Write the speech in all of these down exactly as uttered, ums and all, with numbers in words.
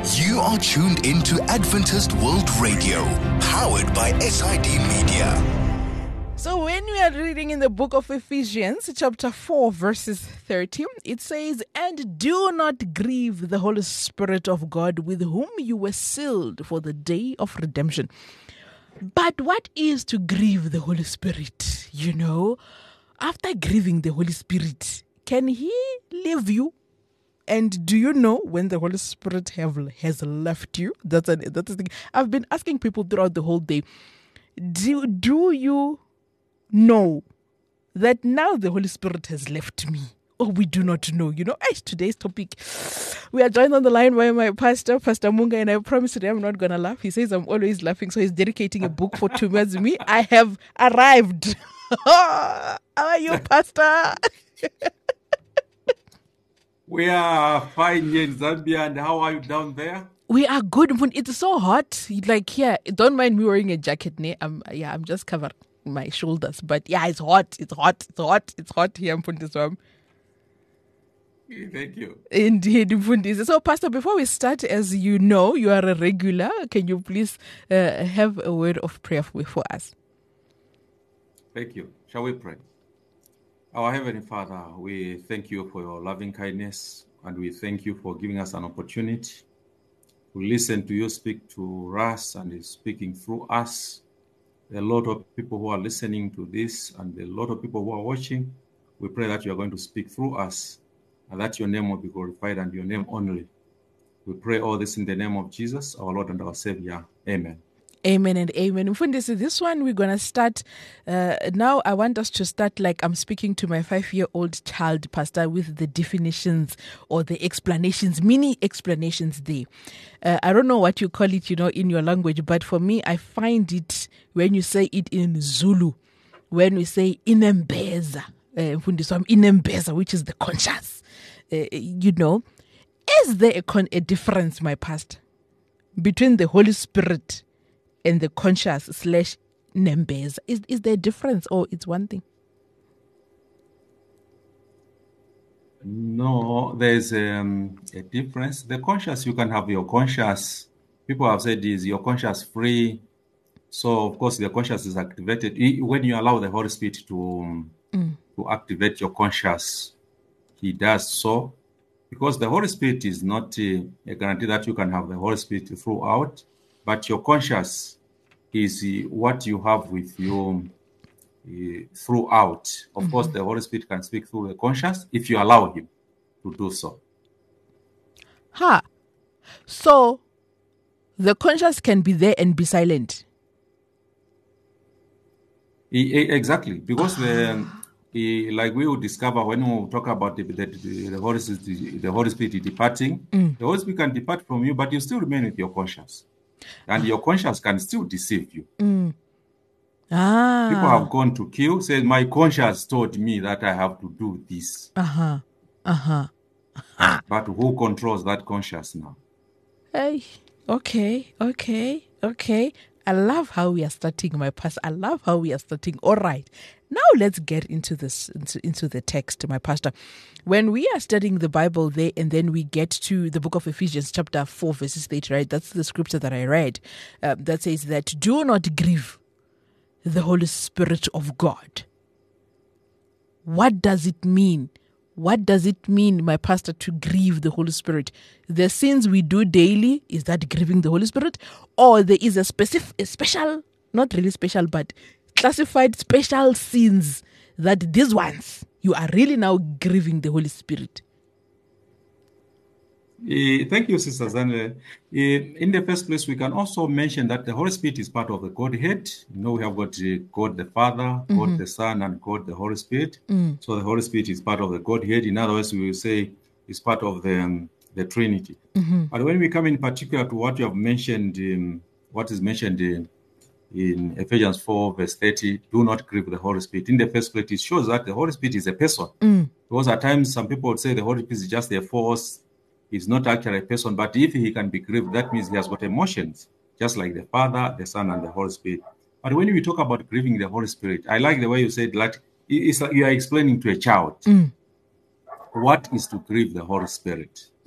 You are tuned into Adventist World Radio, powered by S I D Media. So when we are reading in the book of Ephesians, chapter four, verses thirty, it says, "And do not grieve the Holy Spirit of God, with whom you were sealed for the day of redemption." But what is to grieve the Holy Spirit? You know, after grieving the Holy Spirit, can He leave you? And do you know when the Holy Spirit have, has left you? That's, an, that's the thing. I've been asking people throughout the whole day, do, do you know that now the Holy Spirit has left me? Or we do not know. You know, as today's topic, we are joined on the line by my pastor, Pastor Munga, and I promise today I'm not going to laugh. He says I'm always laughing, so he's dedicating a book for two months. Me, I have arrived. How are you, Pastor? We are fine here in Zambia, and how are you down there? We are good. It's so hot. Like here, don't mind me wearing a jacket. Ne? I'm, yeah, I'm just covering my shoulders. But yeah, it's hot. It's hot. It's hot. It's hot here in Mfundiswam. Thank you. Indeed, Mfundisi. So, Pastor, before we start, as you know, you are a regular. Can you please uh, have a word of prayer for, for us? Thank you. Shall we pray? Our Heavenly Father, we thank you for your loving kindness, and we thank you for giving us an opportunity to listen to you speak to us and speaking through us. There are a lot of people who are listening to this, and a lot of people who are watching. We pray that you are going to speak through us, and that your name will be glorified and your name only. We pray all this in the name of Jesus, our Lord and our Savior. Amen. Amen and amen. Mfundisi, this one we're going to start. Uh, now I want us to start like I'm speaking to my five-year-old child, Pastor, with the definitions or the explanations, mini explanations there. Uh, I don't know what you call it, you know, in your language, but for me, I find it when you say it in Zulu, when we say inembeza, uh, Mfundisi, I'm inembeza, which is the conscious. Uh, you know, is there a, con- a difference, my pastor, between the Holy Spirit and the conscious slash nembeza? Is is there a difference, or it's one thing? No, there's um, a difference. The conscious, you can have your conscious. People have said, is your conscious free? So, of course, the conscious is activated. When you allow the Holy Spirit to, um, mm. to activate your conscious, He does so. Because the Holy Spirit is not uh, a guarantee that you can have the Holy Spirit throughout. But your conscious is uh, what you have with you uh, throughout. Of mm-hmm. course, the Holy Spirit can speak through the conscious if you allow Him to do so. Ha! So, the conscious can be there and be silent. E- e- exactly. Because, the, e- like we will discover when we talk about the, the, the, the, Holy, Spirit, the Holy Spirit departing, mm. the Holy Spirit can depart from you, but you still remain with your conscious. And your conscience can still deceive you. Mm. Ah. People have gone to kill, said, my conscience told me that I have to do this. Uh-huh. Uh-huh. Uh-huh. But who controls that conscience now? Hey, okay, okay, okay. I love how we are starting, my pastor. I love how we are starting. All right. Now let's get into this, into, into the text, my pastor. When we are studying the Bible there, and then we get to the book of Ephesians, chapter four, verses eight, right? That's the scripture that I read. Uh, that says that, do not grieve the Holy Spirit of God. What does it mean? What does it mean, my pastor, to grieve the Holy Spirit? The sins we do daily, is that grieving the Holy Spirit? Or there is a specific, a special, not really special, but classified special sins that these ones, you are really now grieving the Holy Spirit? Uh, thank you, Sister Zanle. Uh, in the first place, we can also mention that the Holy Spirit is part of the Godhead. You know, we have got uh, God the Father, mm-hmm. God the Son, and God the Holy Spirit. Mm. So the Holy Spirit is part of the Godhead. In other words, we will say it's part of the, um, the Trinity. Mm-hmm. But when we come in particular to what you have mentioned, um, what is mentioned in, in Ephesians four, verse thirty, do not grieve the Holy Spirit. In the first place, it shows that the Holy Spirit is a person. Mm. Because at times, some people would say the Holy Spirit is just a force. He's not actually a person, but if he can be grieved, that means he has got emotions, just like the Father, the Son, and the Holy Spirit. But when we talk about grieving the Holy Spirit, I like the way you said, like, it's like you are explaining to a child mm. what is to grieve the Holy Spirit. Mm.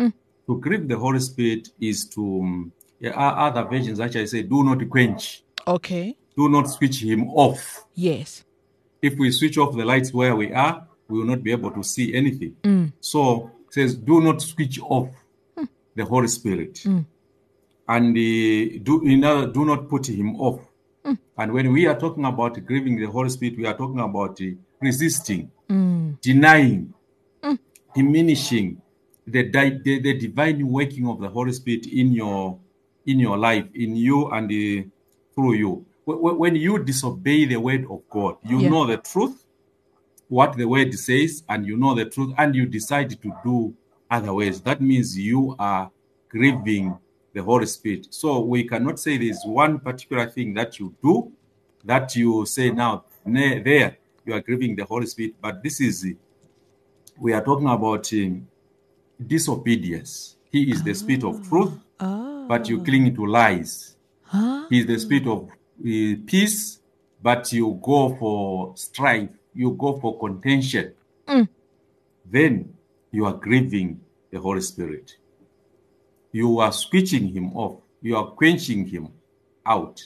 To grieve the Holy Spirit is to, um, yeah, other versions actually say, do not quench. Okay. Do not switch him off. Yes. If we switch off the lights where we are, we will not be able to see anything. Mm. So it says, do not switch off mm. the Holy Spirit. Mm. And uh, do, in other, do not put him off. Mm. And when we are talking about grieving the Holy Spirit, we are talking about uh, resisting, mm. denying, mm. diminishing the, di- the the divine working of the Holy Spirit in your in your life, in you and uh, through you. When you disobey the word of God, you yeah. know the truth, what the word says, and you know the truth, and you decide to do otherwise. That means you are grieving the Holy Spirit. So we cannot say there's one particular thing that you do that you say now, there, you are grieving the Holy Spirit. But this is, we are talking about um, disobedience. He is the Spirit of truth, oh. but you cling to lies. Huh? He is the Spirit of uh, peace, but you go for strife. You go for contention. Mm. Then you are grieving the Holy Spirit. You are switching him off. You are quenching him out.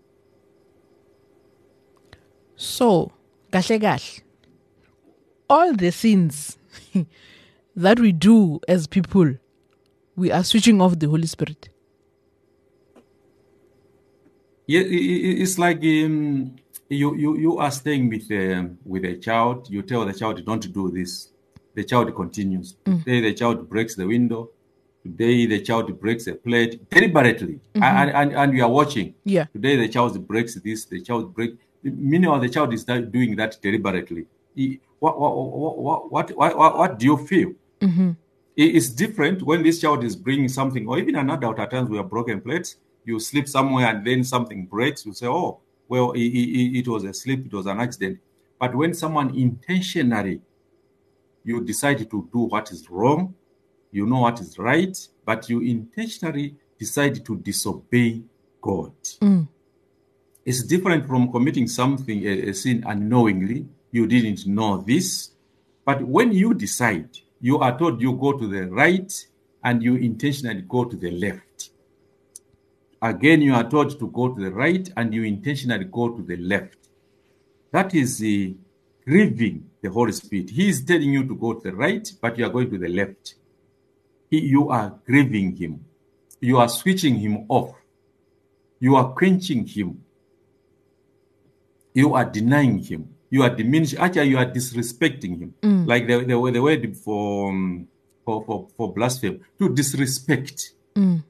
So, kahle kahle, all the sins that we do as people, we are switching off the Holy Spirit. Yeah, it's like um, you, you you are staying with um, with a child. You tell the child, don't do this. The child continues. Mm. Today the child breaks the window. Today the child breaks a plate deliberately, mm-hmm. and, and and you are watching. Yeah. Today the child breaks this. The child break. Meanwhile, the child is doing that deliberately. He, what, what what what what what what do you feel? Mm-hmm. It's different when this child is bringing something, or even an adult. At times we have broken plates. You sleep somewhere and then something breaks. You say, "Oh, well, it, it, it was a slip. It was an accident." But when someone intentionally, you decide to do what is wrong. You know what is right, but you intentionally decide to disobey God. Mm. It's different from committing something, a, a sin unknowingly. You didn't know this. But when you decide, you are told you go to the right and you intentionally go to the left. Again, you are told to go to the right and you intentionally go to the left. That is uh, grieving the Holy Spirit. He is telling you to go to the right, but you are going to the left. He, you are grieving him. You are switching him off. You are quenching him. You are denying him. You are diminishing. Actually, you are disrespecting him. Mm. Like the, the, the word for, um, for, for, for blasphemy. To disrespect. Mm.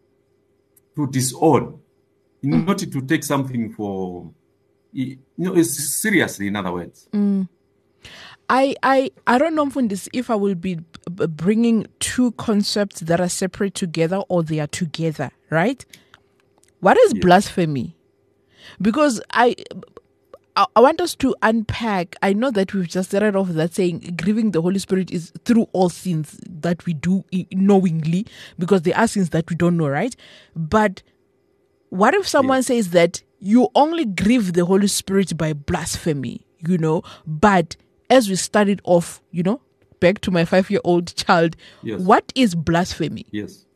To disown. Mm. Not to take something for... You know, it's seriously, in other words. Mm. I, I, I don't know if I will be bringing two concepts that are separate together or they are together, right? What is yes. blasphemy? Because I, I want us to unpack. I know that we've just started off that saying grieving the Holy Spirit is through all sins that we do knowingly, because there are sins that we don't know, right? But what if someone yes. says that you only grieve the Holy Spirit by blasphemy, you know, but as we started off, you know, back to my five-year-old child, yes. what is blasphemy? Yes.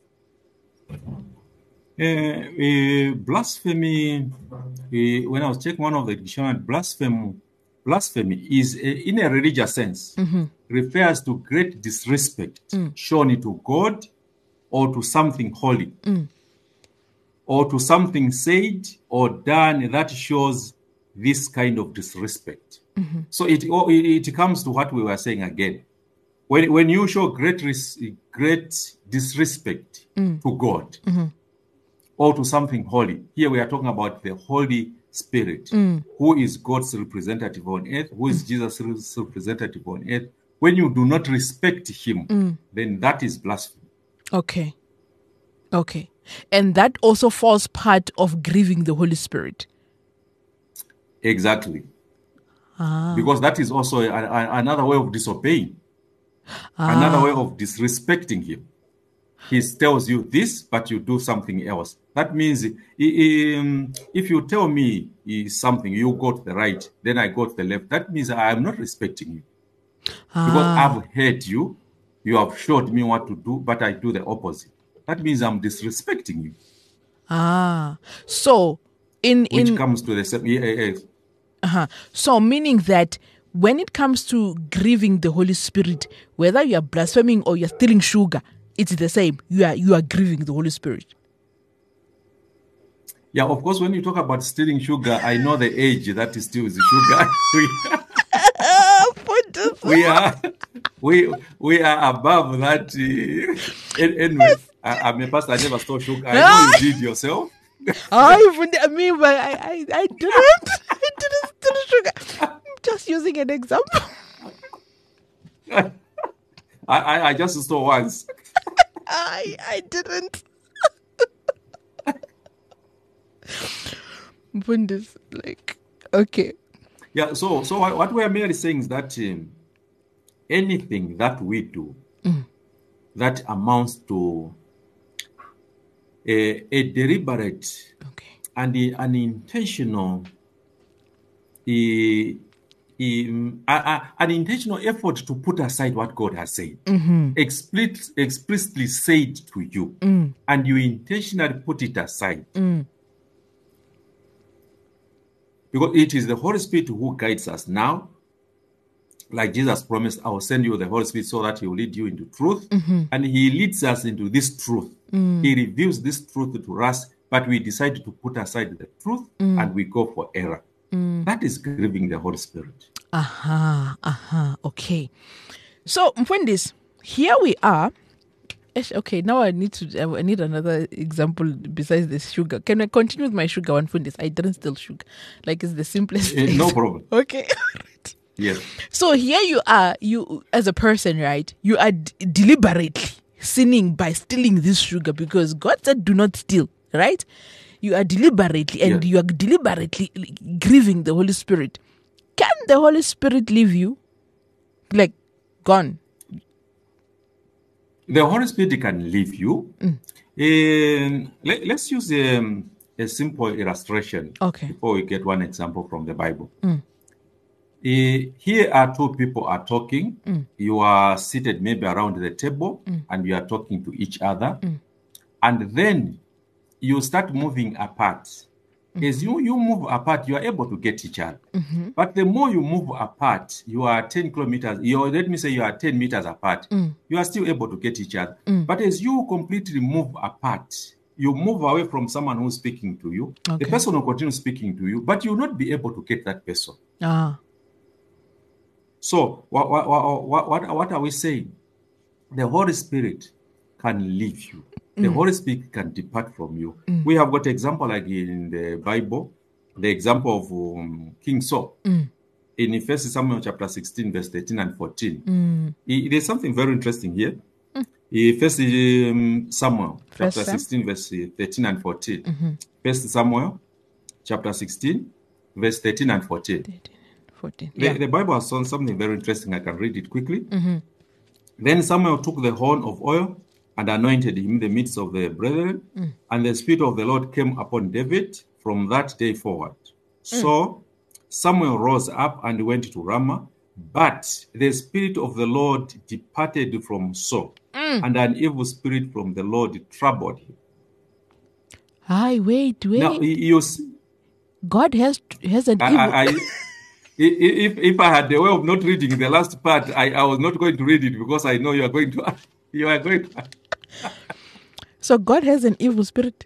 Uh, uh, blasphemy, uh, when I was checking one of the dictionary, blasphemy, blasphemy is, uh, in a religious sense, mm-hmm. refers to great disrespect mm. shown to God or to something holy, mm. or to something said or done that shows this kind of disrespect. Mm-hmm. So it, it it comes to what we were saying again. When when you show great great disrespect mm. to God mm-hmm. or to something holy, here we are talking about the Holy Spirit, mm. who is God's representative on earth, who is mm. Jesus' representative on earth. When you do not respect him, mm. then that is blasphemy. Okay. Okay. And that also falls part of grieving the Holy Spirit. Exactly. Ah. Because that is also a, a, another way of disobeying, ah. another way of disrespecting him. He tells you this, but you do something else. That means um, if you tell me something, you go to the right, then I go to the left. That means I am not respecting you. Ah. Because I've heard you, you have showed me what to do, but I do the opposite. That means I'm disrespecting you. Ah, so in Which in comes to the same. Yeah, yeah, yeah. uh-huh. So meaning that when it comes to grieving the Holy Spirit, whether you are blaspheming or you're stealing sugar, it's the same. You are you are grieving the Holy Spirit. Yeah, of course, when you talk about stealing sugar, I know the age that is steals sugar. we are we we are above that. Uh, anyway, I, I'm a pastor. I never stole sugar. I know you did yourself. I mean, but I, I, I didn't. I didn't steal sugar. I'm just using an example. I, I, I just stole once. I, I didn't. Bundes, like, okay. Yeah. So, so what, what we are merely saying is that um, anything that we do Mm. that amounts to a, a deliberate Okay. and the, an intentional, a, a, a, an intentional effort to put aside what God has said, Mm-hmm. explicit, explicitly said to you, Mm. and you intentionally put it aside. Mm. Because it is the Holy Spirit who guides us now. Like Jesus promised, I will send you the Holy Spirit so that he will lead you into truth. Mm-hmm. And he leads us into this truth. Mm. He reveals this truth to us, but we decide to put aside the truth Mm. and we go for error. Mm. That is grieving the Holy Spirit. Aha, aha, okay. So, Mfundis, here we are. Esh, Okay, now I need to. I need another example besides this sugar. Can I continue with my sugar one, Mfundis? I didn't steal sugar. Like, it's the simplest Eh, thing. no problem. Okay. Yes. So here you are, you as a person, right? You are d- deliberately sinning by stealing this sugar because God said, "Do not steal." Right? You are deliberately, and Yeah. you are deliberately grieving the Holy Spirit. Can the Holy Spirit leave you? Like, gone? The Holy Spirit can leave you. Mm. Um, let, us use um, a simple illustration Okay. before we get one example from the Bible. Mm. Uh, here are two people are talking. Mm. You are seated maybe around the table Mm. and you are talking to each other. Mm. And then you start moving apart. Mm-hmm. As you, you move apart, you are able to get each other. Mm-hmm. But the more you move apart, you are ten kilometers, you are, let me say you are ten meters apart, Mm. you are still able to get each other. Mm. But as you completely move apart, you move away from someone who's speaking to you, Okay. the person will continue speaking to you, but you will not be able to get that person. Ah. So what, what, what, what, what are we saying? The Holy Spirit can leave you. The Mm. Holy Spirit can depart from you. Mm. We have got example like in the Bible, the example of um, King Saul. Mm. In First Samuel chapter sixteen, verse thirteen and fourteen. Mm. I- There's something very interesting here. Mm. First um, Samuel First chapter Sam? sixteen, verse thirteen and fourteen. Mm-hmm. First Samuel chapter sixteen, verse thirteen and fourteen. thirteen, fourteen. The, Yeah. the Bible has shown something very interesting. I can read it quickly. Mm-hmm. Then Samuel took the horn of oil and anointed him in the midst of the brethren, Mm. and the Spirit of the Lord came upon David from that day forward. So Samuel rose up and went to Ramah, but the Spirit of the Lord departed from Saul, Mm. and an evil spirit from the Lord troubled him. Hi, wait, wait. Now, you you see, God has has an I, evil. I, I, if, if I had the way of not reading the last part, I, I was not going to read it because I know you are going to. You are going to. So God has an evil spirit.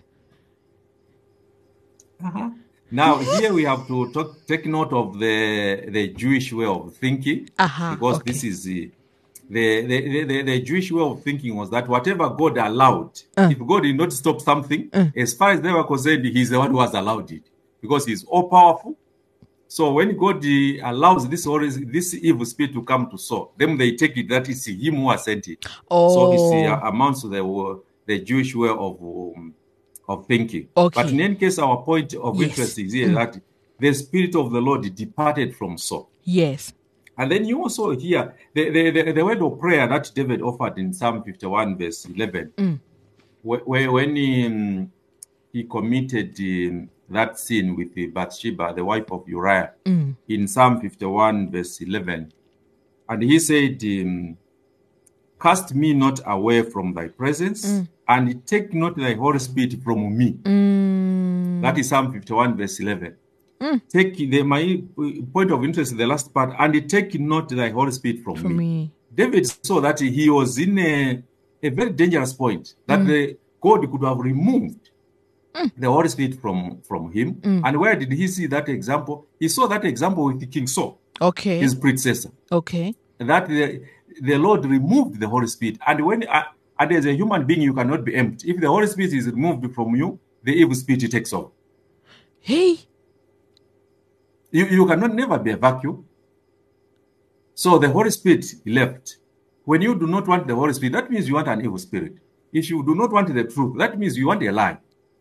Uh-huh. Now here we have to talk, take note of the the Jewish way of thinking, Aha, because okay. this is the the, the, the the Jewish way of thinking was that whatever God allowed, Uh. if God did not stop something, Uh. as far as they were concerned, He's the one who has allowed it because He's all powerful. So when God uh, allows this or this evil spirit to come to Saul, then they take it that it's Him who has sent it. Oh. So it's uh, amounts to the uh, the Jewish way of um, of thinking. Okay. But in any case, our point of Yes. interest is here that the Spirit of the Lord departed from Saul. Yes. And then you also hear the, the, the, the word of prayer that David offered in Psalm fifty-one, verse eleven, Mm. where, where when he, um, he committed um, that sin with uh, Bathsheba, the wife of Uriah, Mm. in Psalm fifty-one, verse eleven. And he said, um, cast me not away from thy presence, Mm. and take not thy Holy Spirit from me. Mm. That is Psalm fifty-one, verse eleven. Mm. Take the my point of interest in the last part, and take not thy Holy Spirit from For me. me. David saw that he was in a, a very dangerous point, that Mm. the God could have removed Mm. the Holy Spirit from, from him. Mm. And where did he see that example? He saw that example with King Saul, Okay. his predecessor. Okay. That the, the Lord removed the Holy Spirit. And when uh, and as a human being, you cannot be empty. If the Holy Spirit is removed from you, the evil spirit takes over. Hey. You, you cannot never be a vacuum. So the Holy Spirit left. When you do not want the Holy Spirit, that means you want an evil spirit. If you do not want the truth, that means you want a lie.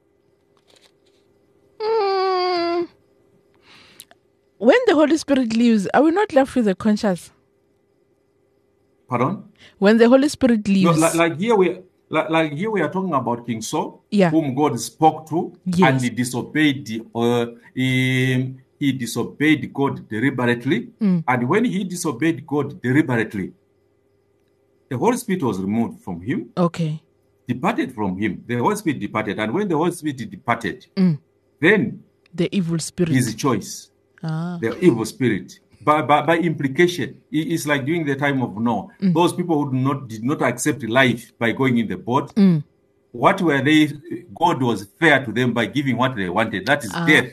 Mm. When the Holy Spirit leaves, are we not left with the conscience? Pardon? When the Holy Spirit No, leaves. like, like here we like, like here we are talking about King Saul, Yeah. whom God spoke to, Yes. and he disobeyed the, uh, he, he disobeyed God deliberately. Mm. And when he disobeyed God deliberately, the Holy Spirit was removed from him, Okay. departed from him. The Holy Spirit departed. And when the Holy Spirit departed, Mm. then The evil spirit. his choice, Ah. the evil spirit, by, by, by implication, it- it's like during the time of Noah. Mm. Those people who did not, did not accept life by going in the boat, Mm. what were they? God was fair to them by giving what they wanted. That is Ah. death.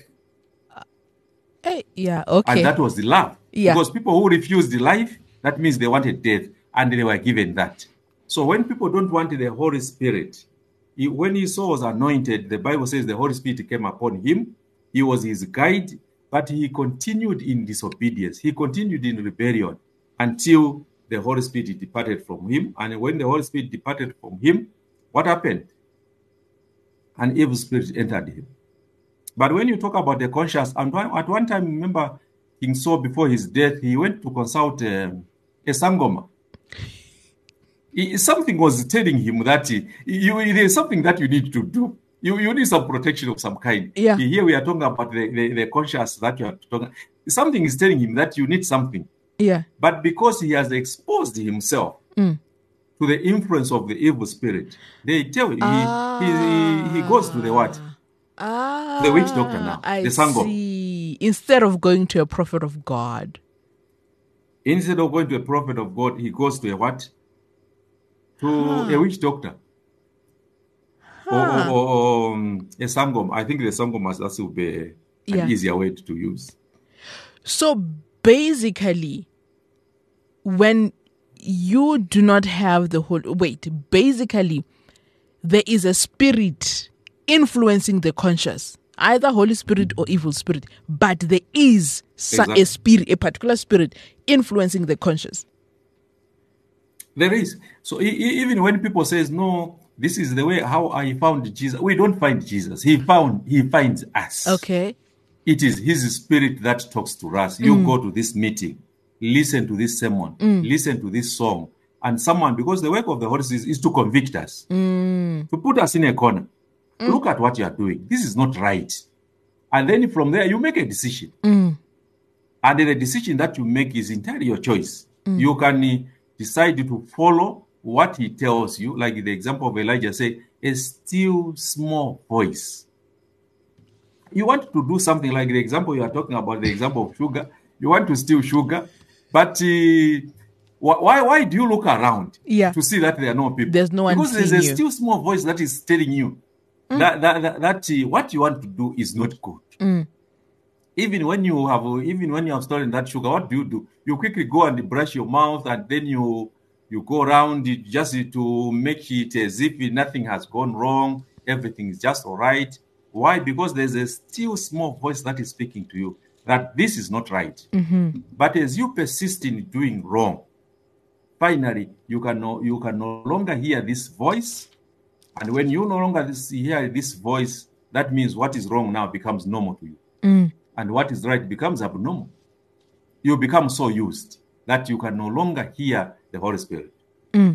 Hey, yeah, okay. And that was the love. Yeah. Because people who refused the life, that means they wanted death, and they were given that. So when people don't want the Holy Spirit, he, when he Saul was anointed, the Bible says the Holy Spirit came upon him. He was his guide, but he continued in disobedience. He continued in rebellion until the Holy Spirit departed from him. And when the Holy Spirit departed from him, what happened? An evil spirit entered him. But when you talk about the conscience, and one, at one time, remember King Saul, before his death, he went to consult um, a Sangoma. He- something was telling him that he, you, there's something that you need to do. You, you need some protection of some kind. Yeah. Here we are talking about the, the, the conscience that you are talking. Something is telling him that you need something. Yeah. But because he has exposed himself Mm. to the influence of the evil spirit, they tell he, Ah. he, he, he goes to the what? Ah. The witch doctor now, I the Sangoma. see. Instead of going to a prophet of God. Instead of going to a prophet of God, he goes to a what? To Huh. a witch doctor. Or, or, or, or um, a Sangoma. I think the Sangoma that will be an Yeah. easier way to use. So basically, when you do not have the whole wait, basically, there is a spirit influencing the conscious, either Holy Spirit or evil spirit, but there is so- Exactly. a spirit, a particular spirit influencing the conscious. There is. So e- e- even when people says, no, this is the way how I found Jesus, we don't find Jesus. He found, he finds us. Okay. It is his spirit that talks to us. You go to this meeting, listen to this sermon, listen to this song, and someone, because the work of the Holy Spirit is, is to convict us, to put us in a corner. Look at what you are doing. This is not right. And then from there, you make a decision. Mm. And then the decision that you make is entirely your choice. You can uh, decide to follow what he tells you, like the example of Elijah, say, a still small voice. You want to do something like the example you are talking about, the example of sugar. You want to steal sugar, but uh, wh- why why do you look around Yeah. to see that there are no people? There's no one because there's seeing a you. still small voice that is telling you that that that, that uh, what you want to do is not good. Mm. Even when you have uh, even when you have stolen that sugar, what do you do? You quickly go and brush your mouth, and then you you go around it just to make it as if nothing has gone wrong, everything is just all right. Why? Because there's a still small voice that is speaking to you that this is not right. Mm-hmm. But as you persist in doing wrong, finally you can no, you can no longer hear this voice. And when you no longer this, hear this voice, that means what is wrong now becomes normal to you. Mm. And what is right becomes abnormal. You become so used that you can no longer hear the Holy Spirit. Mm.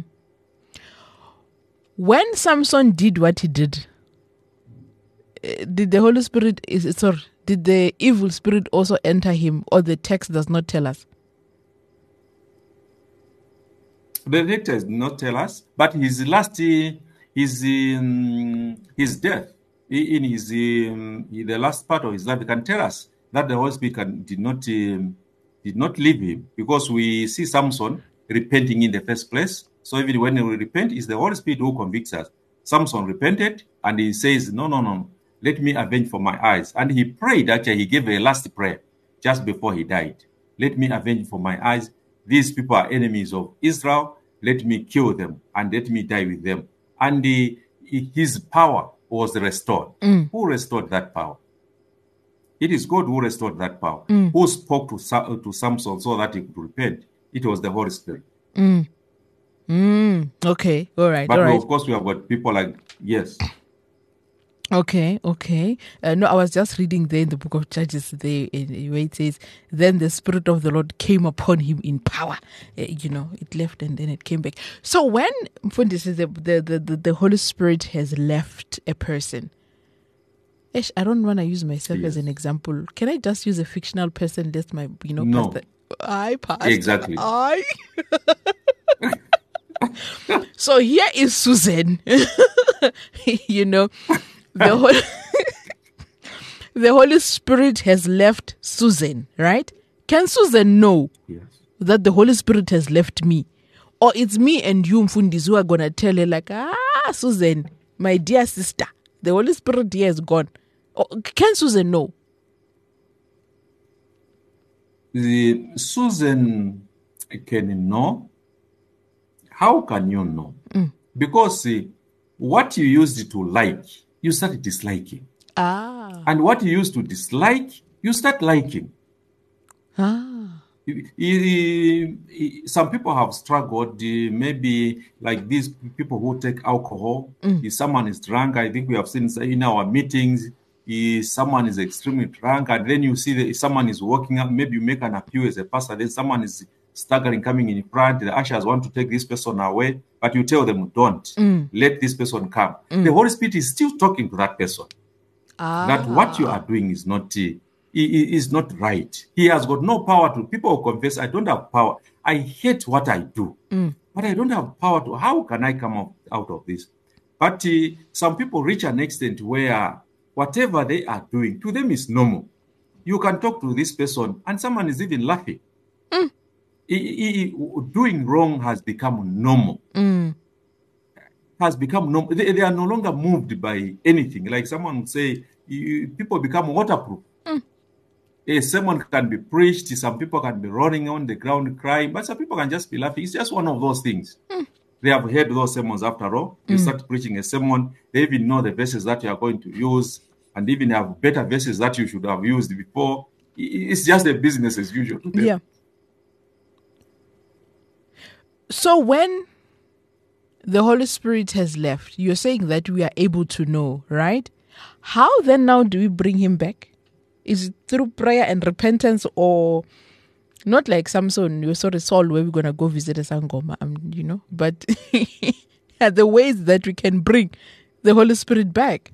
When Samson did what he did, eh, did the Holy Spirit is sorry, did the evil spirit also enter him, or the text does not tell us? The director does not tell us, but his last, uh, his um, his death, in his um, in the last part of his life, he can tell us that the Holy Spirit can, did not um, did not leave him, because we see Samson repenting in the first place. So even when we repent, it's the Holy Spirit who convicts us. Samson repented, and he says, "No, no, no, let me avenge for my eyes." And he prayed. Actually, he gave a last prayer just before he died. Let me avenge for my eyes. These people are enemies of Israel. Let me kill them and let me die with them. And the, his power was restored. Mm. Who restored that power? It is God who restored that power. Mm. Who spoke to, to Samson so that he could repent? It was the Holy Spirit. Mm. Mm. Okay, all right, But all right. of course, we have got people like, yes. Okay, okay. Uh, no, I was just reading there in the book of Judges, there, in, where it says, then the Spirit of the Lord came upon him in power. Uh, you know, it left and then it came back. So when, Mfundi says, the, the, the, the Holy Spirit has left a person, Ish, I don't want to use myself Yes. as an example. Can I just use a fictional person? That's my, you know, No. pastor. I, pastor. Exactly. I. So here is Susan. You know, the Holy, the Holy Spirit has left Susan, right? Can Susan know Yes. that the Holy Spirit has left me? Or it's me and you, Mfundis, who are going to tell her like, ah, Susan, my dear sister, the Holy Spirit here is gone. Or, can Susan know? The Susan can know. How can you know? Mm. Because uh, what you used to like, you start disliking. Ah. And what you used to dislike, you start liking. Ah. You- you- you- Some people have struggled, uh, maybe like these people who take alcohol. Mm. If someone is drunk, I think we have seen in our meetings, if someone is extremely drunk, and then you see that if someone is walking up, maybe you make an appeal as a pastor, then someone is staggering, coming in front, the ushers want to take this person away, but you tell them, don't, Mm. let this person come. The Holy Spirit is still talking to that person. Ah. That what you are doing is not uh, i- i- is not right. He has got no power to. People will confess, I don't have power. I hate what I do, Mm. but I don't have power to. How can I come out, out of this? But uh, some people reach an extent where whatever they are doing to them is normal. You can talk to this person, and someone is even laughing. Mm. I- I- I- doing wrong has become normal. Mm. Has become normal. They, they are no longer moved by anything. Like someone would say, you, people become waterproof. Mm. A sermon can be preached, some people can be rolling on the ground crying, but some people can just be laughing. It's just one of those things. Mm. They have heard those sermons after all. You start preaching a sermon, they even know the verses that you are going to use, and even have better verses that you should have used before. I- It's just a business as usual to them. Yeah. So when the Holy Spirit has left, you're saying that we are able to know, right? How then now do we bring him back? Is it through prayer and repentance, or not like Samson, you're sorry, Saul, where we're going to go visit a Sangoma, um, you know? But are the ways that we can bring the Holy Spirit back?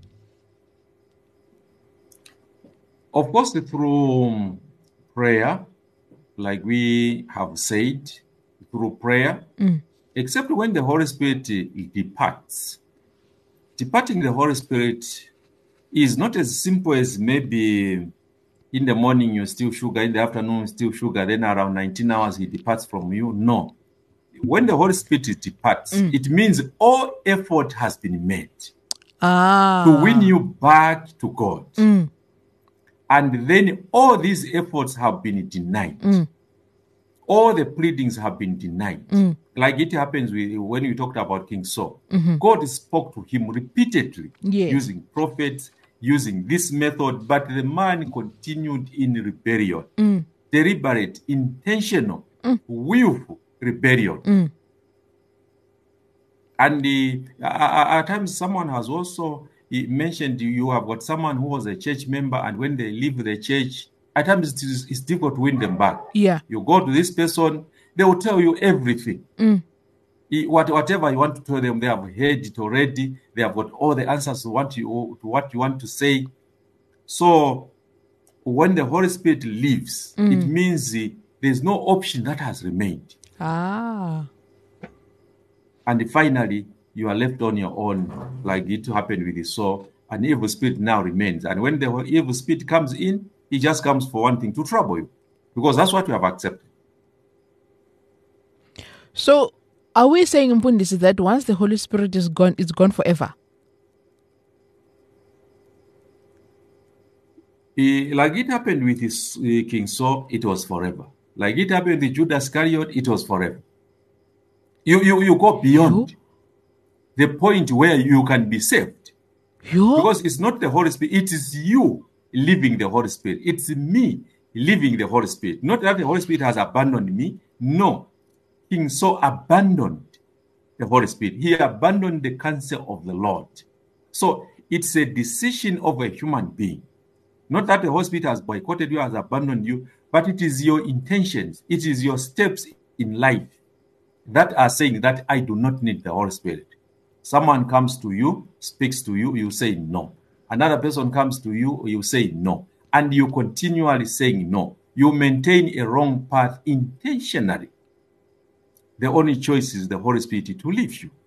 Of course, through prayer, like we have said, through prayer, Mm. except when the Holy Spirit uh, departs. Departing the Holy Spirit is not as simple as maybe in the morning you're still sugar, in the afternoon still sugar, then around nineteen hours he departs from you. No. When the Holy Spirit departs, Mm. it means all effort has been made Ah. to win you back to God. Mm. And then all these efforts have been denied. Mm. All the pleadings have been denied. Mm. Like it happens with, when we talked about King Saul. Mhm. God spoke to him repeatedly Yes. using prophets, using this method, but the man continued in rebellion. Mm. Deliberate, intentional, Mm. willful rebellion. Mm. And the, uh, at times, someone has also he mentioned you have got someone who was a church member, and when they leave the church, at times it is, it's difficult to win them back. Yeah. You go to this person, they will tell you everything. Mm. I- What, whatever you want to tell them, they have heard it already. They have got all the answers to what you, to what you want to say. So when the Holy Spirit leaves, Mm. it means uh, there's no option that has remained. Ah. And finally, you are left on your own, like it happened with Saul. An evil spirit now remains. And when the evil spirit comes in, it just comes for one thing, to trouble you. Because that's what you have accepted. So, are we saying, Mpundisi, that once the Holy Spirit is gone, it's gone forever? Uh, like it happened with his, uh, King Saul, it was forever. Like it happened with Judas Iscariot, it was forever. You, you, you go beyond you? the point where you can be saved. You? Because it's not the Holy Spirit, it is you living the Holy Spirit. It's me living the Holy Spirit. Not that the Holy Spirit has abandoned me. No. King Saul abandoned the Holy Spirit. He abandoned the counsel of the Lord. So it's a decision of a human being. Not that the Holy Spirit has boycotted you, has abandoned you, but it is your intentions, it is your steps in life that are saying that I do not need the Holy Spirit. Someone comes to you, speaks to you, you say no. Another person comes to you, you say no. And you continually saying no. You maintain a wrong path intentionally. The only choice is the Holy Spirit to leave you.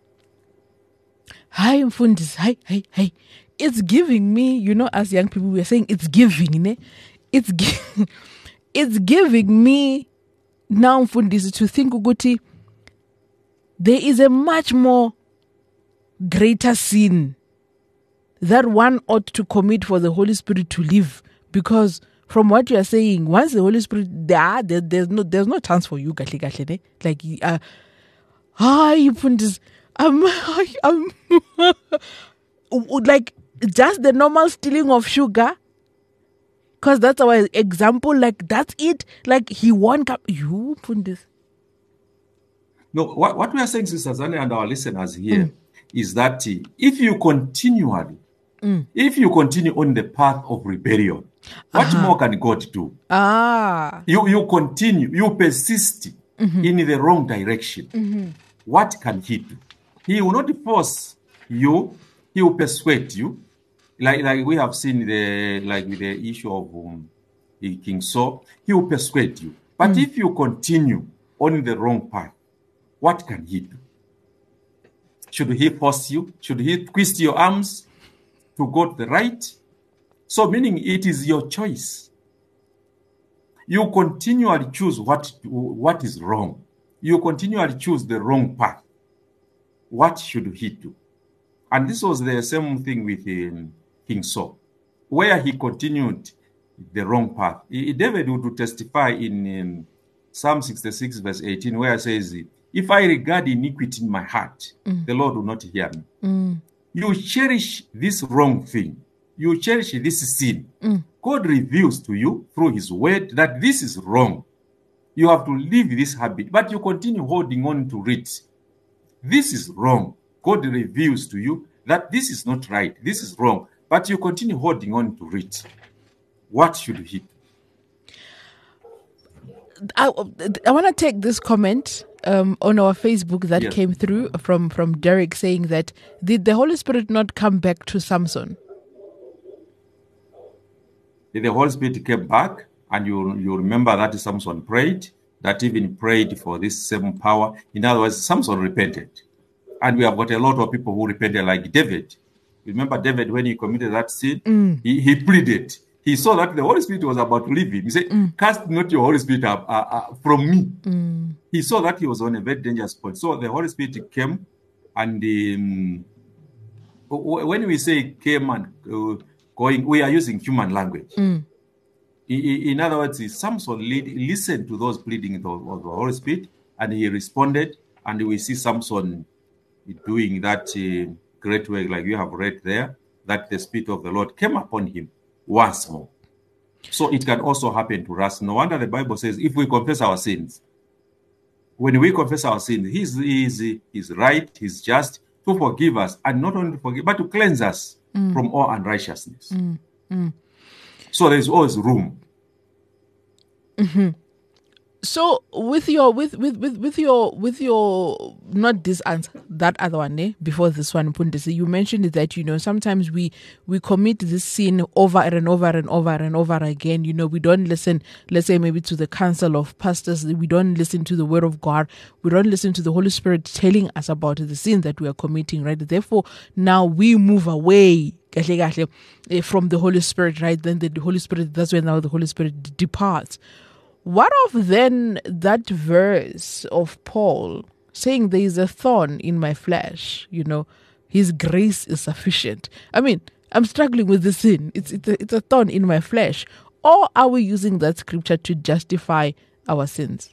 Hi, Mfundisi. Hi, hi, hi. It's giving me, you know, as young people, we are saying it's giving, ne? It's, gi- it's giving me now, Mfundisi, to think, Uguti, there is a much more greater sin that one ought to commit for the Holy Spirit to live. Because from what you are saying, once the Holy Spirit, there, there there's no there's no chance for you, gahle gahle, ne? Like, uh, hi, Mfundisi, um, um, like, just the normal stealing of sugar, because that's our example, like, that's it. Like, he won't come, you, Mfundisi. No, what, what we are saying, Sister Zane, and our listeners here, mm. is that uh, if you continually, mm. if you continue on the path of rebellion, what uh-huh. more can God do? Ah. You, you continue, you persist mm-hmm. in the wrong direction. Mm-hmm. What can He do? He will not force you, He will persuade you. Like, like we have seen the, like with the issue of um, King Saul, He will persuade you. But mm. if you continue on the wrong path, what can He do? Should He force you? Should He twist your arms to go to the right? So meaning it is your choice. You continually choose what, what is wrong. You continually choose the wrong path. What should He do? And this was the same thing with um, King Saul, where he continued the wrong path. David would testify in um, Psalm sixty-six verse eighteen, where it says, if I regard iniquity in my heart, mm. the Lord will not hear me. Mm. You cherish this wrong thing. You cherish this sin. Mm. God reveals to you through His word that this is wrong. You have to leave this habit, but you continue holding on to it. This is wrong. God reveals to you that this is not right. This is wrong. But you continue holding on to it. What should He do? I, I want to take this comment um, on our Facebook that yes. came through from, from Derek saying that, did the Holy Spirit not come back to Samson? The Holy Spirit came back, and you, you remember that Samson prayed, that even prayed for this same power. In other words, Samson repented. And we have got a lot of people who repented, like David. Remember David, when he committed that sin, mm. he, he pleaded. He saw that the Holy Spirit was about to leave him. He said, mm. cast not your Holy Spirit uh, uh, uh, from me. Mm. He saw that he was on a very dangerous point. So the Holy Spirit came, and um, when we say came and uh, going, we are using human language. Mm. In, in other words, Samson listened to those pleadings of the Holy Spirit, and he responded, and we see Samson doing that uh, great work, like you have read there, that the Spirit of the Lord came upon him once more. So it can also happen to us. No wonder the Bible says, if we confess our sins, when we confess our sins, He's, he's, he's right, He's just to forgive us, and not only to forgive, but to cleanse us mm. from all unrighteousness. Mm. Mm. So there's always room. Mm-hmm. So with your with with with, with your with your not this answer, that other one, eh? Before this one, Pundisi, you mentioned that, you know, sometimes we we commit this sin over and over and over and over again. You know, we don't listen, let's say maybe to the counsel of pastors, we don't listen to the word of God, we don't listen to the Holy Spirit telling us about the sin that we are committing, right? Therefore, now we move away from the Holy Spirit, right? Then the Holy Spirit, that's when now the Holy Spirit departs. What of then that verse of Paul saying there is a thorn in my flesh, you know, his grace is sufficient? I mean, I'm struggling with the sin. It's, it's, a, it's a thorn in my flesh. Or are we using that scripture to justify our sins?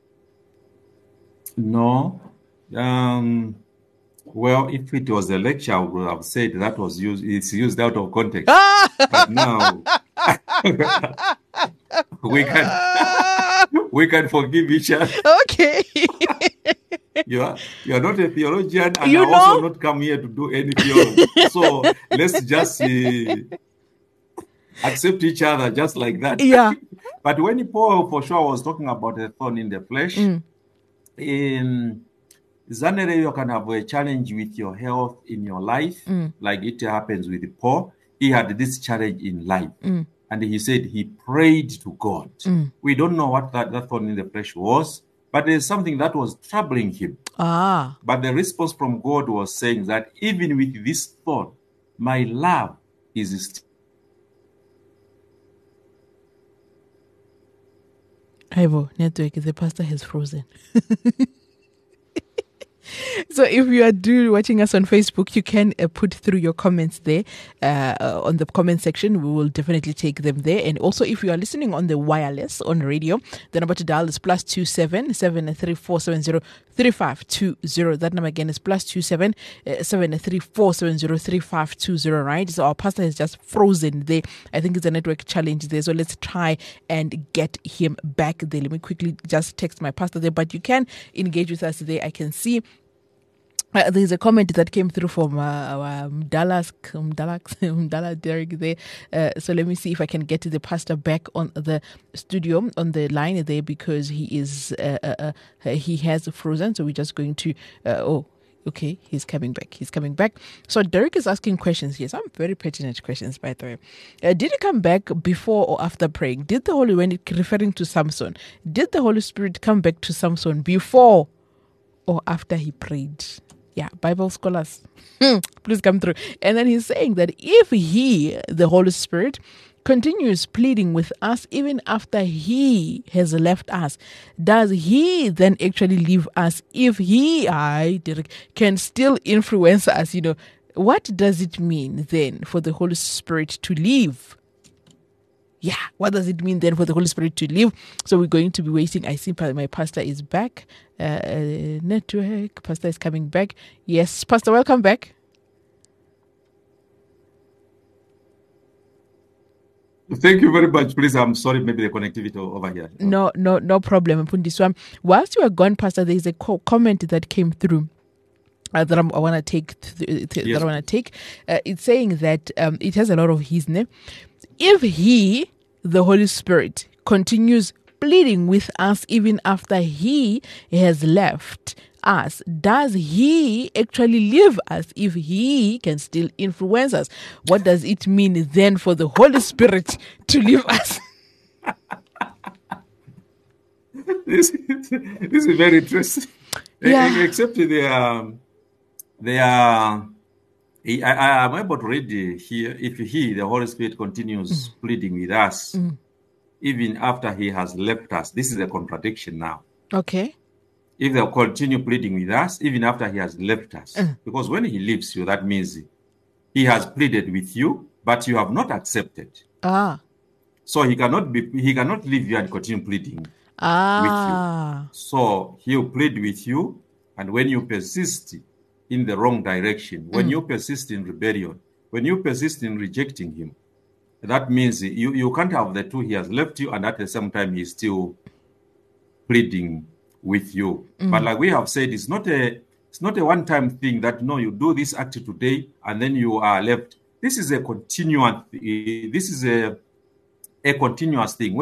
No. Um, well, if it was a lecture, I would have said that was used, it's used out of context. But now... we can we can forgive each other. Okay. you are you are not a theologian, and you I know? also not come here to do any theology. So let's just uh, accept each other just like that. Yeah. But when Paul for sure was talking about a thorn in the flesh, mm. in Zanere, you can have a challenge with your health in your life, mm. like it happens with Paul. He had this challenge in life. Mm. And he said he prayed to God. Mm. We don't know what that, that thorn in the flesh was, but there's something that was troubling him. Ah. But the response from God was saying that even with this thorn, my love is still. Ivo, network, the pastor has frozen. So if you are do watching us on Facebook, you can uh, put through your comments there uh, uh, on the comment section. We will definitely take them there. And also, if you are listening on the wireless on radio, the number to dial is plus two seven seven three four seven zero three five two zero. That number again is plus two seven seven three four seven zero three five two zero. Right. So our pastor is just frozen there. I think it's a network challenge there. So let's try and get him back there. Let me quickly just text my pastor there. But you can engage with us there. I can see. Uh, there's a comment that came through from uh, our Dallas, Dallas, Dallas Derek there. Uh, so let me see if I can get the pastor back on the studio, on the line there, because he is, uh, uh, uh, he has frozen. So we're just going to, uh, oh, okay, he's coming back. He's coming back. So Derek is asking questions here. Some very pertinent questions, by the way. Uh, did he come back before or after praying? Did the Holy, when it, referring to Samson, did the Holy Spirit come back to Samson before or after he prayed? Yeah, Bible scholars, please come through. And then he's saying that if he, the Holy Spirit, continues pleading with us even after he has left us, does he then actually leave us? If he, I, Derek, can still influence us, you know, what does it mean then for the Holy Spirit to leave? Yeah, what does it mean then for the Holy Spirit to leave? So we're going to be waiting. I see my pastor is back. Uh, network, pastor is coming back. Yes, pastor, welcome back. Thank you very much. Please, I'm sorry, maybe the connectivity over here. No, no, no problem. So, whilst you are gone, pastor, there is a co- comment that came through. Uh, that I'm, I want to take. Th- th- yes. That I want to take. Uh, it's saying that um, it has a lot of his name. If he, the Holy Spirit, continues pleading with us even after he has left us, does he actually leave us if he can still influence us? What does it mean then for the Holy Spirit to leave us? this, is, this is very interesting. Yeah. Except they are, they are, I, I am able to read here, if he, the Holy Spirit, continues mm. pleading with us, mm. even after he has left us. This is a contradiction now. Okay. If they continue pleading with us, even after he has left us. Mm. Because when he leaves you, that means he has pleaded with you, but you have not accepted. Ah. So he cannot be, he cannot leave you and continue pleading ah. with you. So he'll plead with you, and when you persist in the wrong direction, when mm. you persist in rebellion, when you persist in rejecting him, that means you, you can't have the two. He has left you, and at the same time, he's still pleading with you. Mm. But like we have said, it's not a it's not a one-time thing that, no, you do this act today, and then you are left. This is a continuous, this is a, a continuous thing where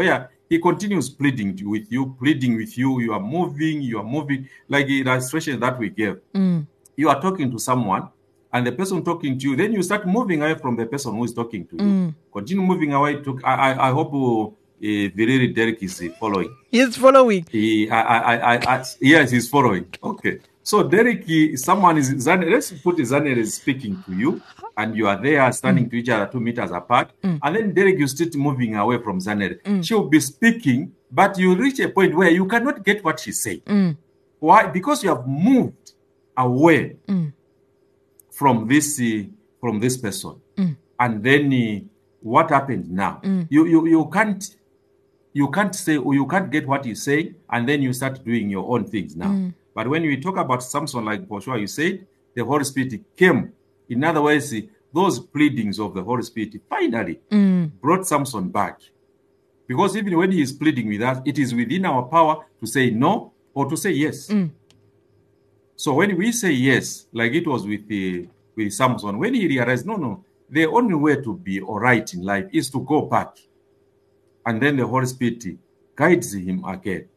he continues pleading to- with you, pleading with you. You are moving, you are moving. Like the illustration that we gave. Mm. You are talking to someone, and the person talking to you, then you start moving away from the person who is talking to you. Mm. Continue moving away. To I, I, I hope uh, Viriri Derek is uh, following. He's following. He, I, I, I, I, yes, he's following. Okay. So Derek, he, someone is, Zan- let's put Zanel is speaking to you, and you are there standing mm. to each other two meters apart. Mm. And then Derek, you start moving away from Zanel. Mm. She will be speaking, but you reach a point where you cannot get what she's saying. Mm. Why? Because you have moved away mm. from this uh, from this person. Mm. And then uh, what happened now? Mm. You, you, you can't you can't say, or you can't get what you say, and then you start doing your own things now. Mm. But when we talk about Samson, like for sure you said, the Holy Spirit came. In other words, those pleadings of the Holy Spirit finally mm. brought Samson back. Because even when he is pleading with us, it is within our power to say no or to say yes. Mm. So when we say yes, like it was with the, with Samson, when he realized, no, no, the only way to be all right in life is to go back. And then the Holy Spirit guides him again.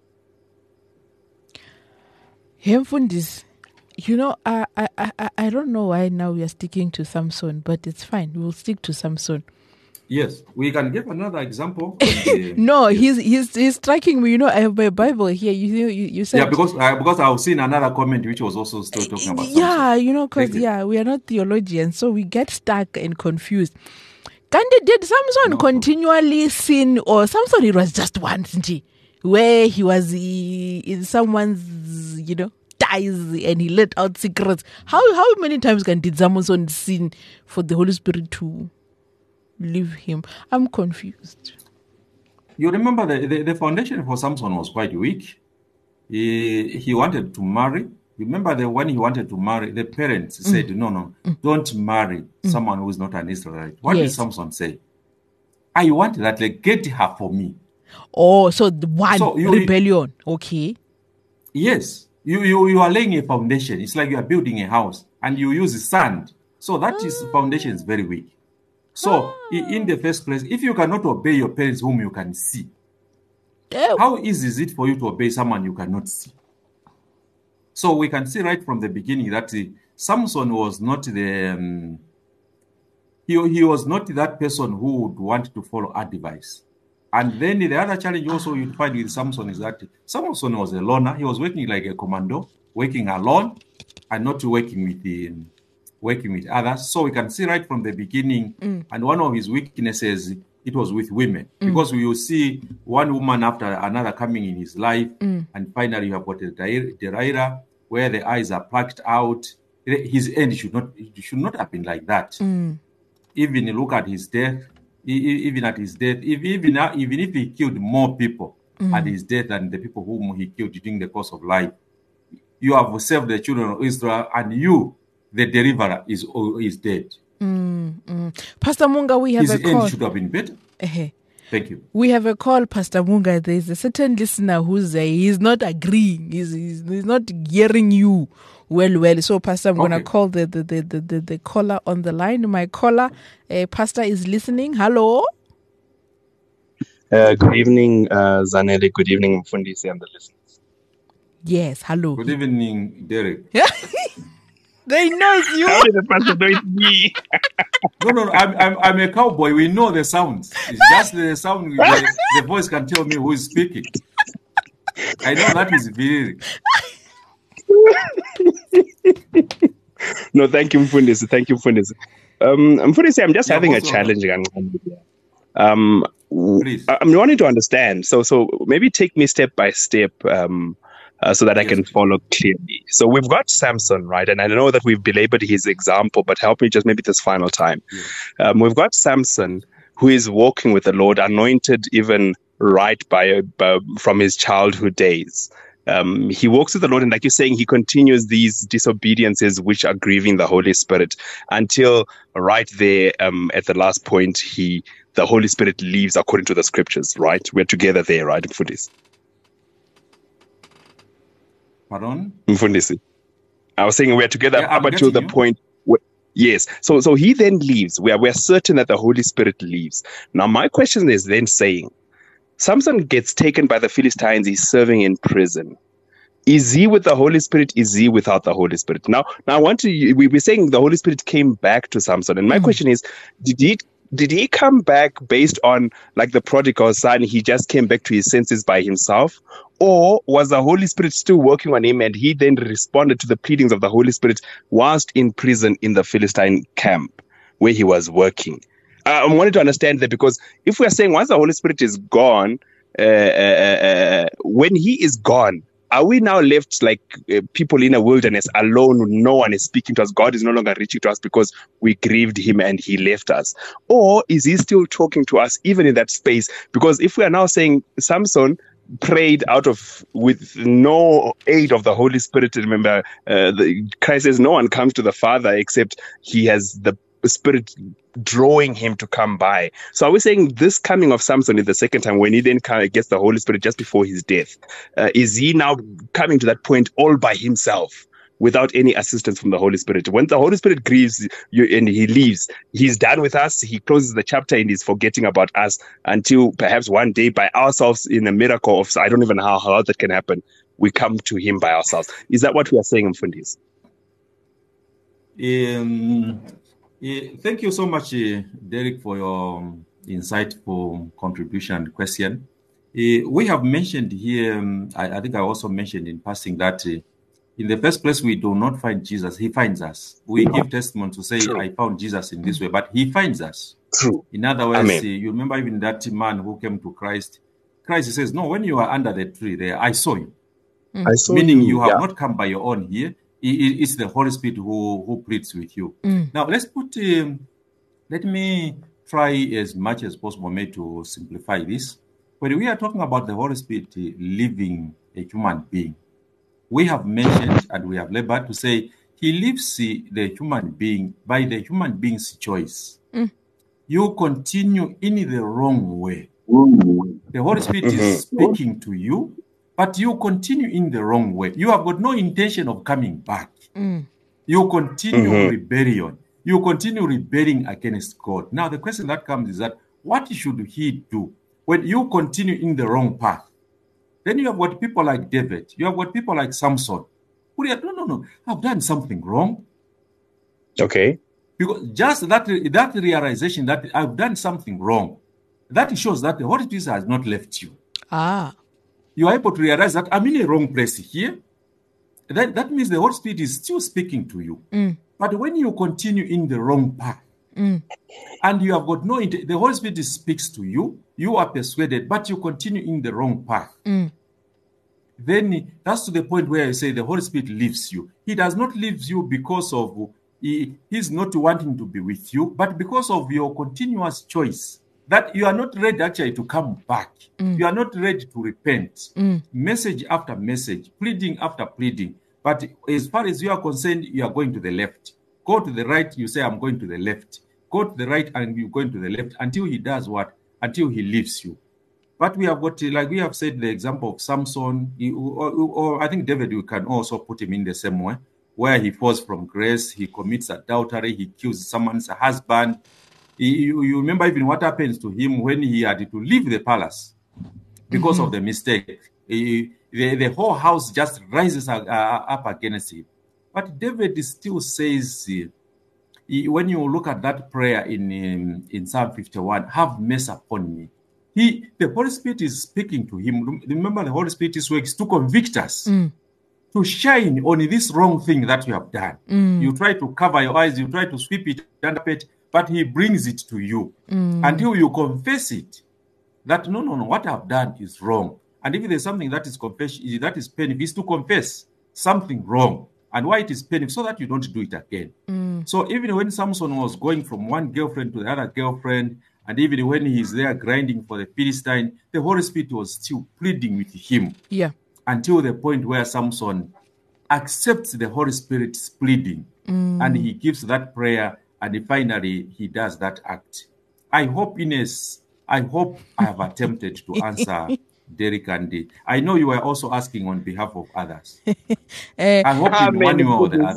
Mfundisi, you know, I, I I I don't know why now we are sticking to Samson, but it's fine. We'll stick to Samson. Yes, we can give another example. The, no, yes. he's he's he's striking me. You know, I have my Bible here. You you, you said yeah, because uh, because I've seen another comment which was also still talking about Samson. Yeah, you know, because yeah, we are not theologians, so we get stuck and confused. Kandi, did Samson no. continually sin, or Samson it was just once, where he was in someone's, you know, ties and he let out secrets? How how many times can did Samson sin for the Holy Spirit to leave him? I'm confused. You remember the, the, the foundation for Samson was quite weak. He he wanted to marry. Remember that when he wanted to marry, the parents mm. said, no, no, mm. don't marry mm. someone who is not an Israelite. What yes. did Samson say? I want that, like, get her for me. Oh, so the one so you, rebellion. Okay. Yes. You, you you are laying a foundation. It's like you are building a house and you use sand. So that ah. is foundation is very weak. So ah. in the first place, if you cannot obey your parents whom you can see, Ew. how easy is it for you to obey someone you cannot see? So we can see right from the beginning that uh, Samson was not the um, he, he was not that person who would want to follow advice. And then the other challenge also you'd find with Samson is that Samson was a loner. He was working like a commando, working alone and not working with the, working with others. So we can see right from the beginning, mm. and one of his weaknesses, it was with women. Mm. Because we will see one woman after another coming in his life, mm. and finally you have got Delilah, where the eyes are plucked out. His end should not it should not have been like that. Mm. Even look at his death. Even at his death, even even if he killed more people mm. at his death than the people whom he killed during the course of life, you have saved the children of Israel, and you, the deliverer, is is dead. Mm, mm. Pastor Munga, we have his a call. His end should have been better. Uh-huh. Thank you. We have a call, Pastor Munga. There's a certain listener who's uh, he's not agreeing. He's, he's he's not hearing you well, well. So, Pastor, I'm okay. going to call the the, the, the, the the caller on the line. My caller, uh, Pastor, is listening. Hello. Uh, good evening, uh, Zanele. Good evening, Mfundisi and the listeners. Yes, hello. Good evening, Derek. They know it's you. How did the pastor know it's me? No, no, no. I'm, I'm, I'm a cowboy. We know the sounds. It's just the sound. The, the voice can tell me who is speaking. I know that is very. No, thank you, Mfundisi. Thank you, Mfundisi. Um, Mfundisi, I'm just yeah, having a challenge. Um, Please. I'm wanting to understand. So, so maybe take me step by step. Um, Uh, so that yes. I can follow clearly. So we've got Samson, right? And I know that we've belabored his example, but help me just maybe this final time. Yes. Um, we've got Samson, who is walking with the Lord, anointed even right by, by from his childhood days. Um, he walks with the Lord, and like you're saying, he continues these disobediences which are grieving the Holy Spirit until right there um, at the last point, he the Holy Spirit leaves according to the scriptures, right? We're together there, right, for this. Pardon? Mfundisi. I was saying we're together yeah, up until the you. point where, yes. So so he then leaves. We are we're certain that the Holy Spirit leaves. Now my question is then saying, Samson gets taken by the Philistines. He's serving in prison. Is he with the Holy Spirit? Is he without the Holy Spirit? Now, now I want to, we were saying the Holy Spirit came back to Samson. And my mm. question is, did he, did he come back based on like the prodigal son? He just came back to his senses by himself? Or was the Holy Spirit still working on him and he then responded to the pleadings of the Holy Spirit whilst in prison in the Philistine camp where he was working? I wanted to understand that, because if we are saying once the Holy Spirit is gone, uh, uh, uh, when he is gone, are we now left like uh, people in a wilderness alone? No one is speaking to us. God is no longer reaching to us because we grieved him and he left us. Or is he still talking to us even in that space? Because if we are now saying Samson prayed out of with no aid of the Holy Spirit, remember uh, the, Christ says no one comes to the Father except he has the Spirit drawing him to come by. So are we saying this coming of Samson is the second time when he then gets the Holy Spirit just before his death? Uh, is he now coming to that point all by himself without any assistance from the Holy Spirit? When the Holy Spirit grieves you and he leaves, he's done with us. He closes the chapter and he's forgetting about us until perhaps one day by ourselves in a miracle of, I don't even know how, how that can happen, we come to him by ourselves. Is that what we are saying, Mfundisi? Um, uh, thank you so much, uh, Derek, for your um, insightful contribution and question. Uh, we have mentioned here, um, I, I think I also mentioned in passing that uh, in the first place, we do not find Jesus. He finds us. We no. give testimony to say, True. I found Jesus in this way, but he finds us. True. In other words, uh, you remember even that man who came to Christ. Christ says, no, when you are under the tree there, I saw you. Mm. I saw Meaning you, you have yeah. not come by your own here. It's the Holy Spirit who, who pleads with you. Mm. Now, let's put, um, let me try as much as possible maybe to simplify this. When we are talking about the Holy Spirit uh, living a human being, we have mentioned and we have labored to say he lives the human being by the human being's choice. Mm. You continue in the wrong way. The Holy Spirit mm-hmm. is speaking to you, but you continue in the wrong way. You have got no intention of coming back. Mm. You continue mm-hmm. rebellion. You continue rebelling against God. Now, the question that comes is that what should he do when you continue in the wrong path? Then you have got people like David. You have got people like Samson. Who are, no, no, no. I've done something wrong. Okay. Because just that, that realization that I've done something wrong, that shows that the Holy Spirit has not left you. Ah. You are able to realize that I'm in a wrong place here. That, that means the Holy Spirit is still speaking to you. Mm. But when you continue in the wrong path, mm. and you have got no, the Holy Spirit speaks to you, you are persuaded, but you continue in the wrong path. Mm. Then that's to the point where I say the Holy Spirit leaves you. He does not leave you because of, he, he's not wanting to be with you, but because of your continuous choice. That you are not ready actually to come back. Mm. You are not ready to repent. Mm. Message after message, pleading after pleading. But as far as you are concerned, you are going to the left. Go to the right, you say, I'm going to the left. Go to the right and you're going to the left until he does what? Until he leaves you. But we have got, like we have said, the example of Samson, he, or, or I think David, we can also put him in the same way, where he falls from grace, he commits adultery, he kills someone's husband. You, you remember even what happens to him when he had to leave the palace because mm-hmm. of the mistake. He, the, the whole house just rises uh, up against him. But David still says, uh, he, when you look at that prayer in, in, in Psalm fifty-one, have mercy upon me. He, the Holy Spirit is speaking to him. Remember, the Holy Spirit's work is to convict us, mm. to shine on this wrong thing that you have done. Mm. You try to cover your eyes, you try to sweep it under it, but he brings it to you mm. until you confess it. That no, no, no, what I've done is wrong. And if there's something that is confess, that is painful, is to confess something wrong and why it is painful, so that you don't do it again. Mm. So even when Samson was going from one girlfriend to the other girlfriend, and even when he's there grinding for the Philistine, the Holy Spirit was still pleading with him. Yeah. Until the point where Samson accepts the Holy Spirit's pleading, mm. and he gives that prayer. And finally, he does that act. I hope, Ines, I hope I have attempted to answer Derek and D. I know you were also asking on behalf of others. uh, I hope in one way or the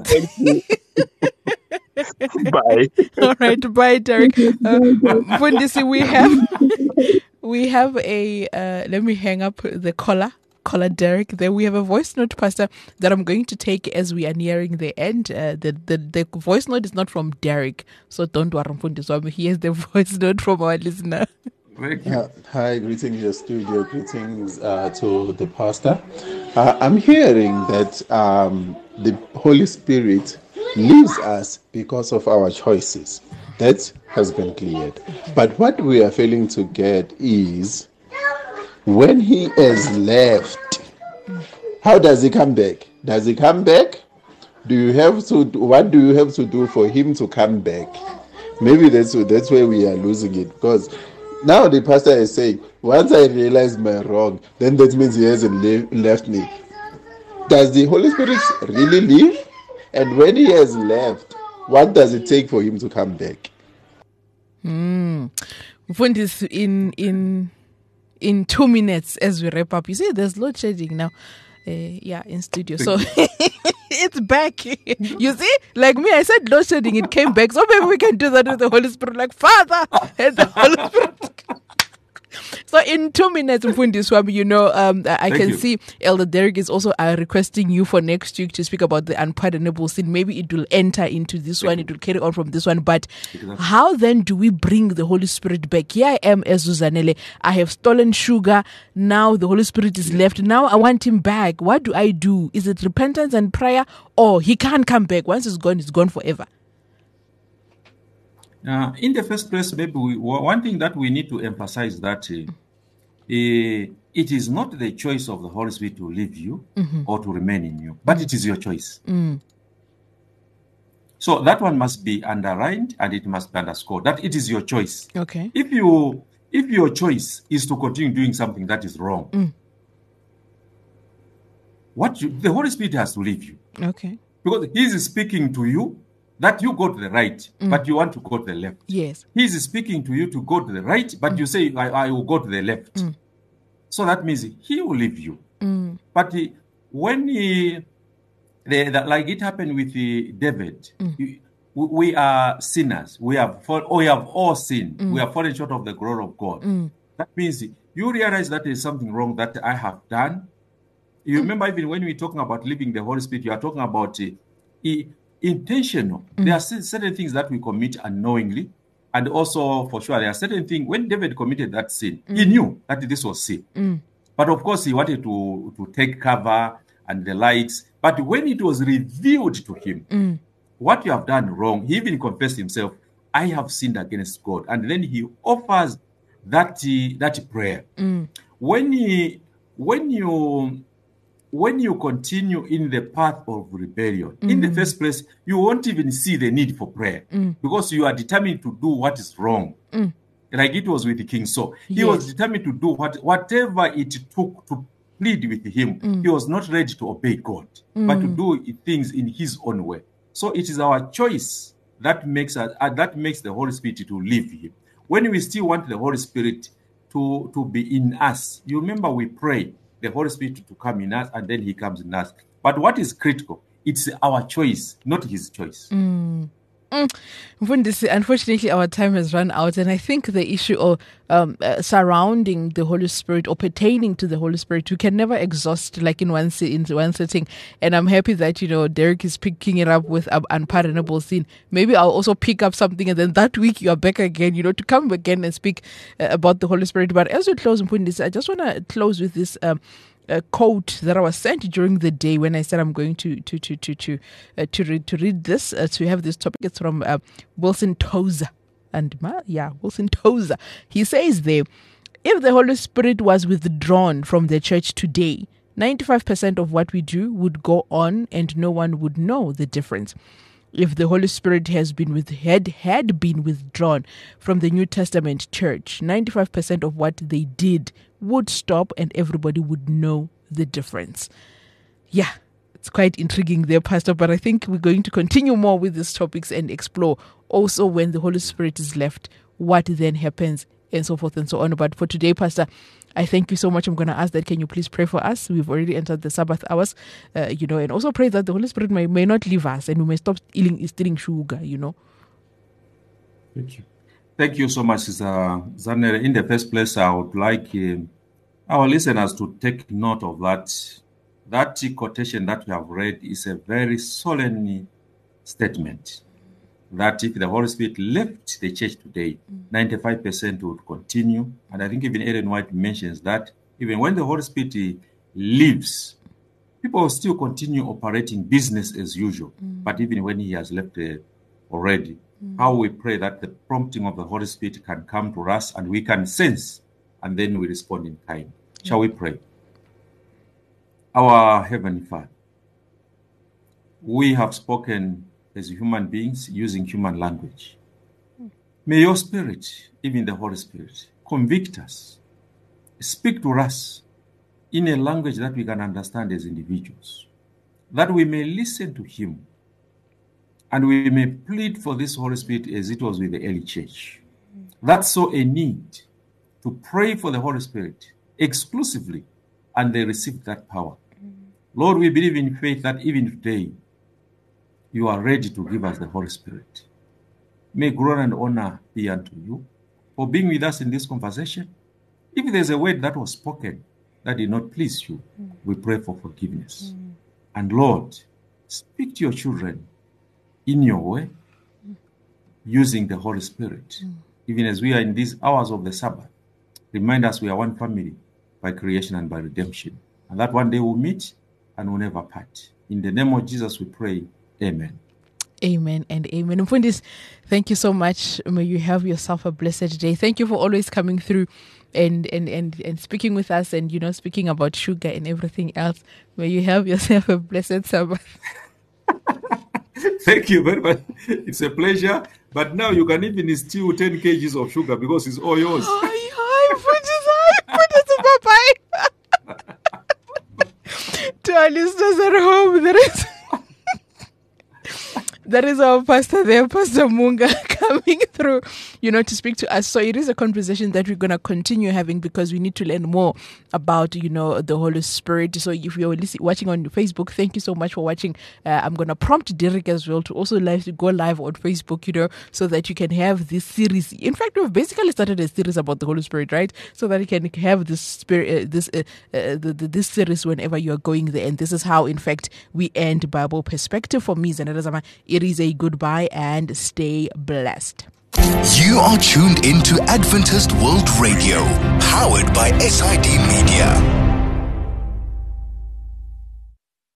other. Bye. All right, bye, Derek. Uh, Mfundisi, we have we have a, uh, let me hang up the collar. Caller Derek. Then we have a voice note, Pastor, that I'm going to take as we are nearing the end. Uh, the, the the voice note is not from Derek, so don't worry. So here's the voice note from our listener. Uh, hi, greetings, your studio. Greetings uh, to the pastor. Uh, I'm hearing that um, the Holy Spirit leaves us because of our choices. That has been cleared. But what we are failing to get is, when he has left, how does he come back? Does he come back? Do you have to? What do you have to do for him to come back? Maybe that's that's where we are losing it, because now the pastor is saying, once I realize my wrong, then that means he hasn't le- left me. Does the Holy Spirit really leave? And when he has left, what does it take for him to come back? Hmm. In in. In two minutes, as we wrap up, you see, there's load shedding now. Uh, yeah, in studio. So it's back. You see, like me, I said load shedding, it came back. So maybe we can do that with the Holy Spirit, like Father and the Holy Spirit. So in two minutes, Mfundi Swami, you know, um, I Thank can you. see Elder Derek is also uh, requesting you for next week to speak about the unpardonable sin. Maybe it will enter into this Thank one, you. It will carry on from this one. But exactly. How then do we bring the Holy Spirit back? Here I am as Zuzanele. I have stolen sugar. Now the Holy Spirit is left. Now I want him back. What do I do? Is it repentance and prayer? Or he can't come back. Once he's gone, he's gone forever. Uh, in the first place, maybe we, one thing that we need to emphasize that uh, uh, it is not the choice of the Holy Spirit to leave you mm-hmm. or to remain in you, but mm-hmm. it is your choice. Mm. So that one must be underlined and it must be underscored, that it is your choice. Okay. If you if your choice is to continue doing something that is wrong, mm. what you, the Holy Spirit has to leave you. Okay. Because he is speaking to you that you go to the right, mm. but you want to go to the left. Yes. He is speaking to you to go to the right, but mm. you say, I, I will go to the left. Mm. So that means he will leave you. Mm. But he, when he, the, the, like it happened with the David, mm. he, we are sinners. We have, fall, we have all sinned. Mm. We have fallen short of the glory of God. Mm. That means you realize that there is something wrong that I have done. You mm. remember even when we're talking about leaving the Holy Spirit, you are talking about uh, he, intentional. Mm. There are certain things that we commit unknowingly, and also for sure there are certain things. When David committed that sin, mm. he knew that this was sin, mm. but of course he wanted to to take cover and the lights. But when it was revealed to him, mm. what you have done wrong, he even confessed himself, I have sinned against God, and then he offers that uh, that prayer. Mm. When he when you When you continue in the path of rebellion, mm. in the first place, you won't even see the need for prayer mm. because you are determined to do what is wrong. Mm. Like it was with the king Saul. He yes. was determined to do what, whatever it took to plead with him. Mm. He was not ready to obey God, mm. but to do things in his own way. So it is our choice that makes us, uh, that makes the Holy Spirit to leave him. When we still want the Holy Spirit to, to be in us, you remember we pray the Holy Spirit to come in us, and then he comes in us. But what is critical? It's our choice, not his choice. Mm. Mm. Unfortunately, our time has run out, and I think the issue of um, uh, surrounding the Holy Spirit or pertaining to the Holy Spirit, we can never exhaust like in one in one sitting. And I'm happy that you know Derek is picking it up with um, unpardonable sin. Maybe I'll also pick up something, and then that week you are back again, you know, to come again and speak uh, about the Holy Spirit. But as we close, I just want to close with this. Um, A quote that I was sent during the day when I said I'm going to to to to to uh, to read to read this uh, to have this topic. It's from uh, Wilson Tozer, and uh, yeah, Wilson Tozer. He says there, if the Holy Spirit was withdrawn from the church today, ninety-five percent of what we do would go on, and no one would know the difference. If the Holy Spirit has been with had had been withdrawn from the New Testament church, ninety-five percent of what they did would stop, and everybody would know the difference. Yeah, it's quite intriguing there, Pastor, but I think we're going to continue more with these topics and explore also when the Holy Spirit is left, what then happens, and so forth and so on. But for today, Pastor, I thank you so much. I'm going to ask that, can you please pray for us? We've already entered the Sabbath hours, uh, you know, and also pray that the Holy Spirit may, may not leave us and we may stop stealing, stealing sugar, you know. Thank you. Thank you so much, Sister Zanele. In the first place, I would like uh, our listeners to take note of that. That quotation that we have read is a very solemn statement. That if the Holy Spirit left the church today, ninety-five percent would continue. And I think even Ellen White mentions that even when the Holy Spirit leaves, people will still continue operating business as usual. Mm. But even when he has left uh, already, mm. how we pray that the prompting of the Holy Spirit can come to us and we can sense, and then we respond in kind. Mm. Shall we pray? Our Heavenly Father, we have spoken as human beings using human language. May your Spirit, even the Holy Spirit, convict us, speak to us in a language that we can understand as individuals, that we may listen to him and we may plead for this Holy Spirit as it was with the early church. That's so a need to pray for the Holy Spirit exclusively, and they receive that power. Lord, we believe in faith that even today, you are ready to give us the Holy Spirit. May glory and honor be unto you for being with us in this conversation. If there's a word that was spoken that did not please you, mm. we pray for forgiveness. Mm. And Lord, speak to your children in your way, mm. using the Holy Spirit. Mm. Even as we are in these hours of the Sabbath, remind us we are one family by creation and by redemption. And that one day we'll meet and we'll never part. In the name of Jesus we pray. Amen. Amen and amen. Mfundis, thank you so much. May you have yourself a blessed day. Thank you for always coming through and, and, and, and speaking with us and, you know, speaking about sugar and everything else. May you have yourself a blessed Sabbath. Thank you very much. It's a pleasure. But now you can even steal ten kilograms of sugar because it's all yours. Hi, hi, Mfundis, hi, bye-bye. To our listeners at home, there is... That is our pastor there, Pastor Munga, coming through, you know, to speak to us. So it is a conversation that we're going to continue having because we need to learn more about, you know, the Holy Spirit. So if you're listening, watching on Facebook, thank you so much for watching. Uh, I'm going to prompt Derek as well to also live to go live on Facebook, you know, so that you can have this series. In fact, we've basically started a series about the Holy Spirit, right? So that you can have this spirit, uh, this uh, uh, the, the, this series whenever you are going there. And this is how, in fact, we end Bible Perspective. For me, Zanele Zama, it is a goodbye and stay blessed. You are tuned into Adventist World Radio, powered by S I D Media.